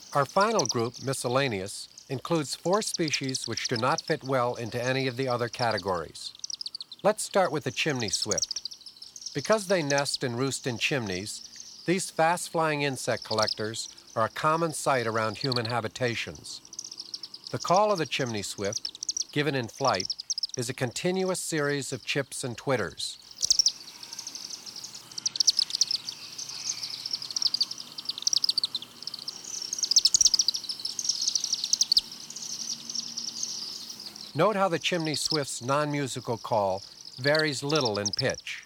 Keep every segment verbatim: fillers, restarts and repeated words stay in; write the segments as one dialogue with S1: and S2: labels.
S1: Our final group, miscellaneous, includes four species which do not fit well into any of the other categories. Let's start with the chimney swift. Because they nest and roost in chimneys, these fast-flying insect collectors are a common sight around human habitations. The call of the chimney swift, given in flight, is a continuous series of chips and twitters. Note how the chimney swift's non-musical call varies little in pitch.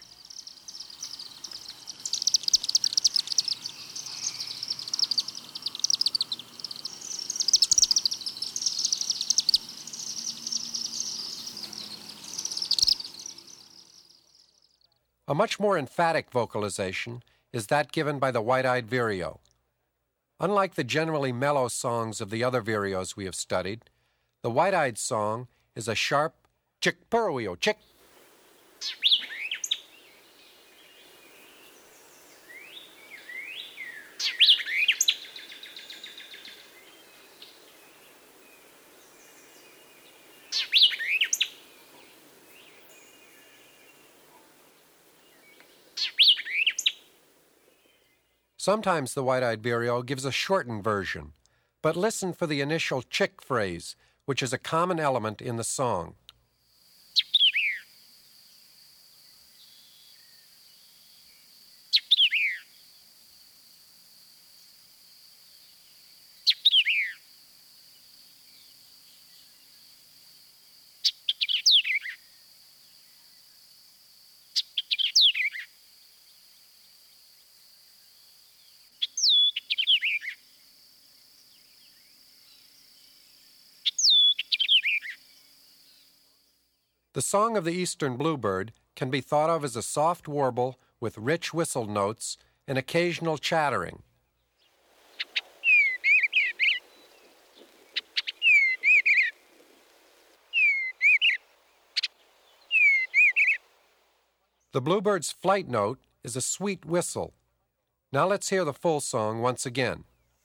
S1: A much more emphatic vocalization is that given by the white-eyed vireo. Unlike the generally mellow songs of the other vireos we have studied, the white-eyed song is a sharp chick purweo chick. Sometimes the white-eyed vireo gives a shortened version, but listen for the initial chick phrase, which is a common element in the song. The song of the eastern bluebird can be thought of as a soft warble with rich whistle notes and occasional chattering. The bluebird's flight note is a sweet whistle. Now let's hear the full song once again.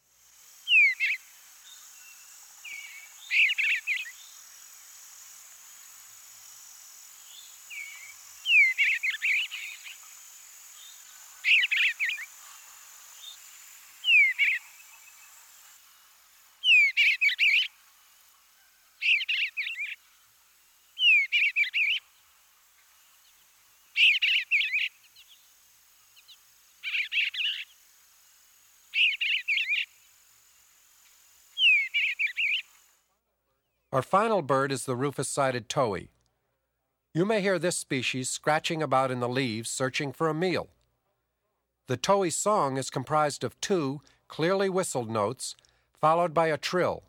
S1: Our final bird is the rufous-sided towhee. You may hear this species scratching about in the leaves searching for a meal. The towhee song is comprised of two clearly whistled notes followed by a trill.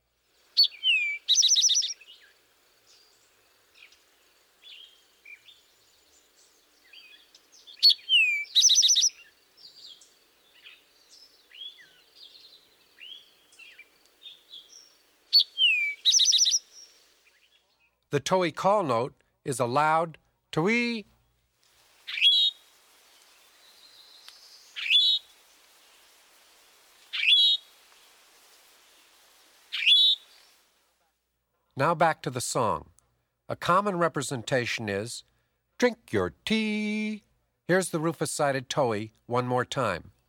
S1: The towhee call note is a loud towhee. Now back to the song. A common representation is, drink your tea. Here's the rufous-sided towhee one more time.